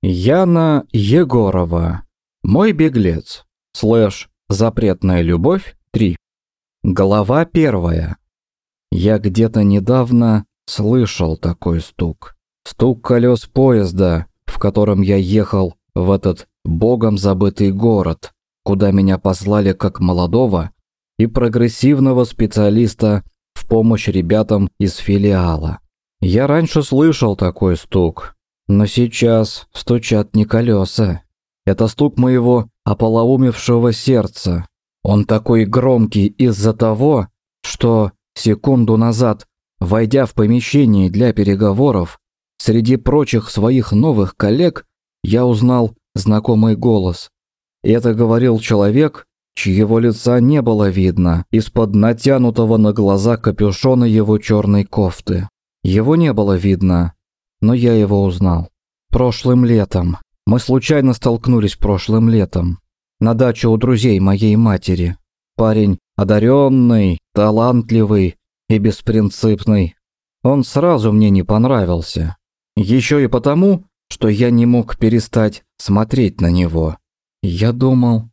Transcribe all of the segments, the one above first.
Яна Егорова. Мой беглец. Запретная любовь 3. Глава 1. Я где-то недавно слышал такой стук. Стук колес поезда, в котором я ехал в этот богом забытый город, куда меня послали как молодого и прогрессивного специалиста в помощь ребятам из филиала. Я раньше слышал такой стук, но сейчас стучат не колеса. Это стук моего ополоумевшего сердца. Он такой громкий из-за того, что секунду назад, войдя в помещение для переговоров, среди прочих своих новых коллег, я узнал знакомый голос. Это говорил человек, чьего лица не было видно из-под натянутого на глаза капюшона его черной кофты. Его не было видно, но я его узнал. Прошлым летом. Мы случайно столкнулись прошлым летом. На даче у друзей моей матери. Парень одаренный, талантливый и беспринципный. Он сразу мне не понравился. Еще и потому, что я не мог перестать смотреть на него. Я думал,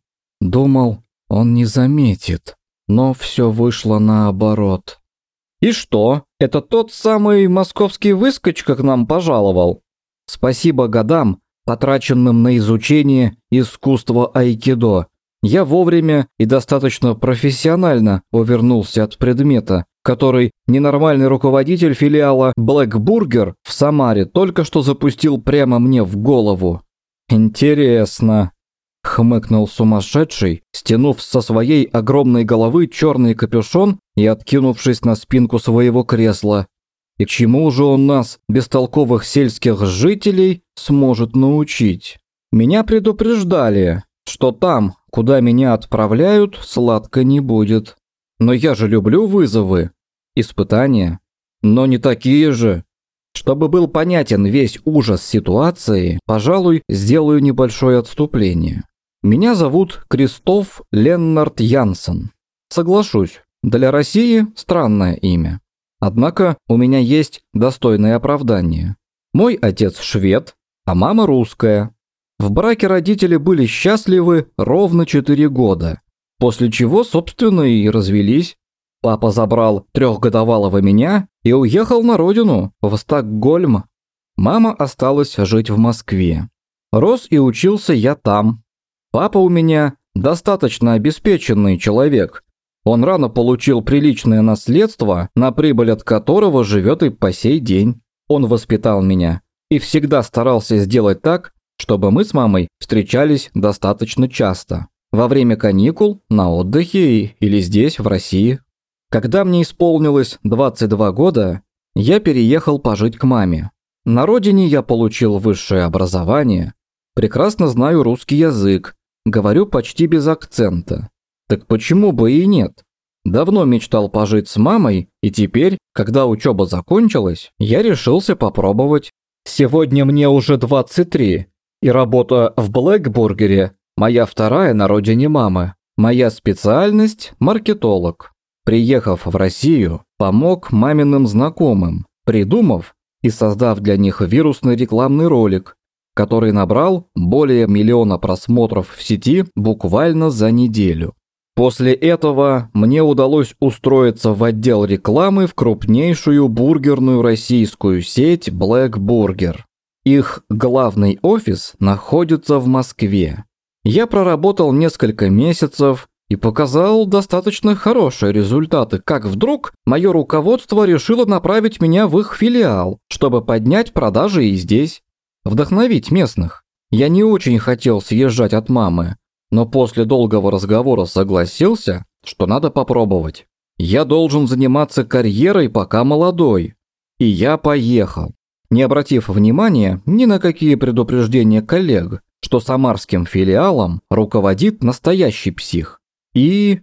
он не заметит. Но все вышло наоборот. «И что, это тот самый московский выскочка к нам пожаловал?» Спасибо годам, потраченным на изучение искусства айкидо, я вовремя и достаточно профессионально увернулся от предмета, который ненормальный руководитель филиала Black Burger в Самаре только что запустил прямо мне в голову. «Интересно», — хмыкнул сумасшедший, стянув со своей огромной головы черный капюшон и откинувшись на спинку своего кресла. «И к чему же он нас, бестолковых сельских жителей, сможет научить? Меня предупреждали, что там, куда меня отправляют, сладко не будет. Но я же люблю вызовы, испытания, но не такие же. Чтобы был понятен весь ужас ситуации, пожалуй, сделаю небольшое отступление. Меня зовут Кристоф Леннард Янсен. Соглашусь, для России странное имя. Однако у меня есть достойное оправдание. Мой отец швед, а мама русская. В браке родители были счастливы ровно 4 года, после чего, собственно, и развелись. Папа забрал 3-годовалого меня и уехал на родину, в Стокгольм. Мама осталась жить в Москве. Рос и учился я там. Папа у меня достаточно обеспеченный человек. Он рано получил приличное наследство, на прибыль от которого живет и по сей день. Он воспитал меня и всегда старался сделать так, чтобы мы с мамой встречались достаточно часто. Во время каникул, на отдыхе или здесь, в России. Когда мне исполнилось 22 года, я переехал пожить к маме. На родине я получил высшее образование, прекрасно знаю русский язык, говорю почти без акцента. Так почему бы и нет? Давно мечтал пожить с мамой, и теперь, когда учеба закончилась, я решился попробовать. Сегодня мне уже 23, и работа в Блэкбургере – моя вторая на родине мамы. Моя специальность – маркетолог. Приехав в Россию, помог маминым знакомым, придумав и создав для них вирусный рекламный ролик, который набрал более 1 миллиона просмотров в сети буквально за неделю. После этого мне удалось устроиться в отдел рекламы в крупнейшую бургерную российскую сеть Black Burger. Их главный офис находится в Москве. Я проработал несколько месяцев и показал достаточно хорошие результаты, как вдруг мое руководство решило направить меня в их филиал, чтобы поднять продажи и здесь, вдохновить местных. Я не очень хотел съезжать от мамы, но после долгого разговора согласился, что надо попробовать. Я должен заниматься карьерой, пока молодой. И я поехал, не обратив внимания ни на какие предупреждения коллег, что самарским филиалом руководит настоящий псих. И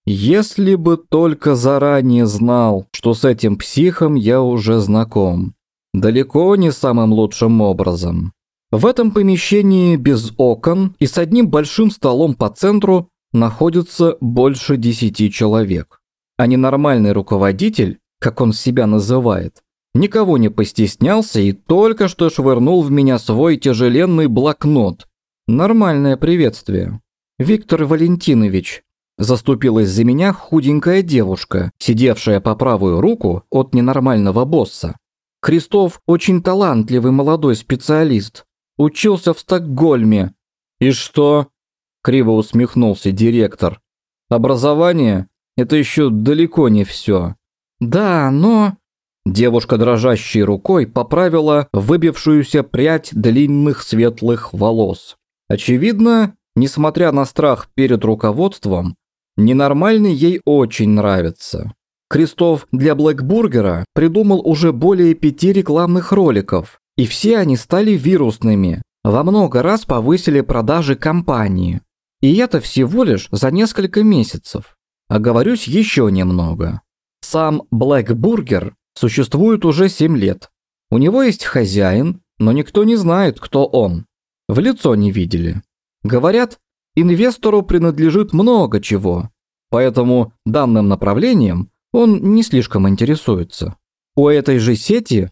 если бы только заранее знал, что с этим психом я уже знаком. Далеко не самым лучшим образом. В этом помещении без окон и с одним большим столом по центру находится больше 10 человек. А ненормальный руководитель, как он себя называет, Никого не постеснялся и только что швырнул в меня свой тяжеленный блокнот. Нормальное приветствие. «Виктор Валентинович», – заступилась за меня худенькая девушка, сидевшая по правую руку от ненормального босса. «Крестов очень талантливый молодой специалист. Учился в Стокгольме». «И что?» – криво усмехнулся директор. «Образование – это еще далеко не все». «Да, но…» Девушка дрожащей рукой поправила выбившуюся прядь длинных светлых волос. Очевидно, несмотря на страх перед руководством, ненормальный ей очень нравится. Крестов для Блэкбургера придумал уже более 5 рекламных роликов, и все они стали вирусными, во много раз повысили продажи компании. И это всего лишь за несколько месяцев. Оговорюсь еще немного. Сам Блэкбургер существует уже 7 лет. У него есть хозяин, но никто не знает, кто он. В лицо не видели. Говорят, инвестору принадлежит много чего, поэтому данным направлением он не слишком интересуется. У этой же сети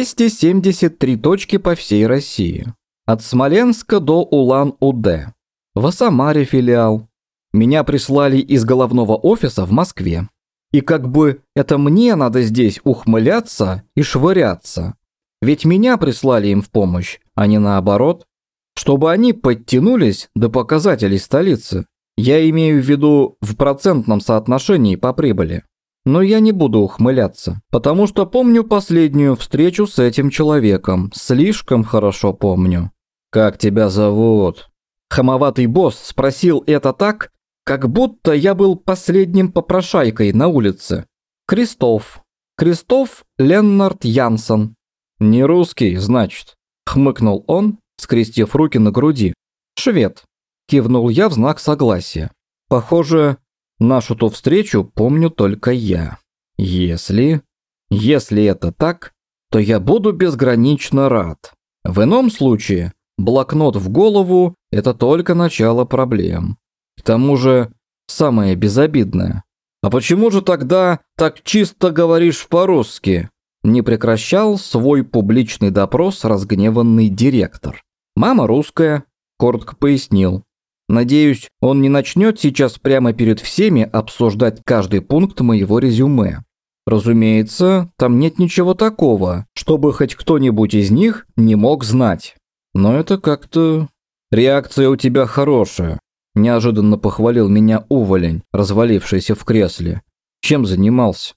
273 точки по всей России. От Смоленска до Улан-Удэ. В Самаре филиал. Меня прислали из головного офиса в Москве. И как бы это мне надо здесь ухмыляться и швыряться. Ведь меня прислали им в помощь, а не наоборот. Чтобы они подтянулись до показателей столицы. Я имею в виду в процентном соотношении по прибыли. Но я не буду ухмыляться, потому что помню последнюю встречу с этим человеком. Слишком хорошо помню. «Как тебя зовут?» Хамоватый босс спросил это так, как будто я был последним попрошайкой на улице. «Крестов. Крестов Леннард Янсен». «Не русский, значит?» – хмыкнул он, скрестив руки на груди. «Швед», – кивнул я в знак согласия. «Похоже, нашу-то встречу помню только я. Если это так, то я буду безгранично рад. В ином случае блокнот в голову – это только начало проблем. К тому же, самое безобидное. А почему же тогда так чисто говоришь по-русски?» Не прекращал свой публичный допрос разгневанный директор. «Мама русская», – коротко пояснил. «Надеюсь, он не начнет сейчас прямо перед всеми обсуждать каждый пункт моего резюме. Разумеется, там нет ничего такого, чтобы хоть кто-нибудь из них не мог знать. Но это как-то... Реакция у тебя хорошая», – неожиданно похвалил меня уволень, развалившийся в кресле. «Чем занимался?»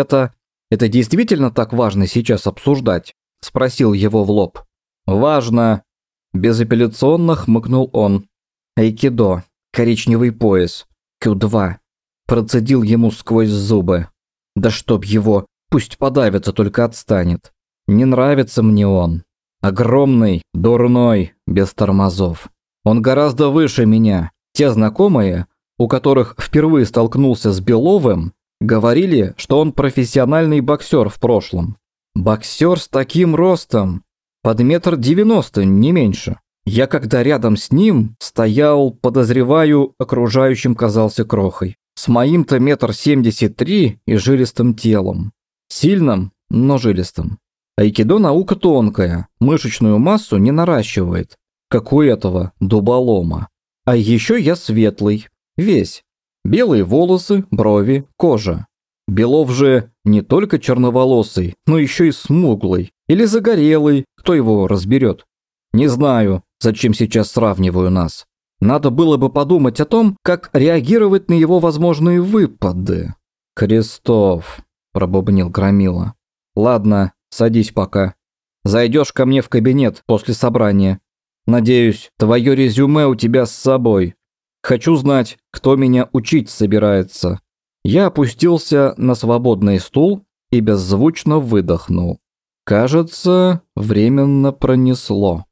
«Это действительно так важно сейчас обсуждать?» – спросил его в лоб. «Важно!» – безапелляционно хмыкнул он. «Айкидо, коричневый пояс, Q2», – процедил ему сквозь зубы. «Да чтоб его, пусть подавится, только отстанет. Не нравится мне он. Огромный, дурной, без тормозов. Он гораздо выше меня. Те знакомые, у которых впервые столкнулся с Беловым, говорили, что он профессиональный боксер в прошлом. Боксер с таким ростом, под 1,90 м, не меньше. Я, когда рядом с ним стоял, подозреваю, окружающим казался крохой. С моим-то 1,73 м и жилистым телом. Сильным, но жилистым. Айкидо наука тонкая, мышечную массу не наращивает, как у этого дуболома. А еще я светлый, весь. Белые волосы, брови, кожа. Белов же не только черноволосый, но еще и смуглый. Или загорелый, кто его разберет. Не знаю, зачем сейчас сравниваю нас. Надо было бы подумать о том, как реагировать на его возможные выпады. «Крестов», – пробубнил Громила. «Ладно, садись пока. Зайдешь ко мне в кабинет после собрания. Надеюсь, твое резюме у тебя с собой. Хочу знать, кто меня учить собирается». Я опустился на свободный стул и беззвучно выдохнул. Кажется, временно пронесло.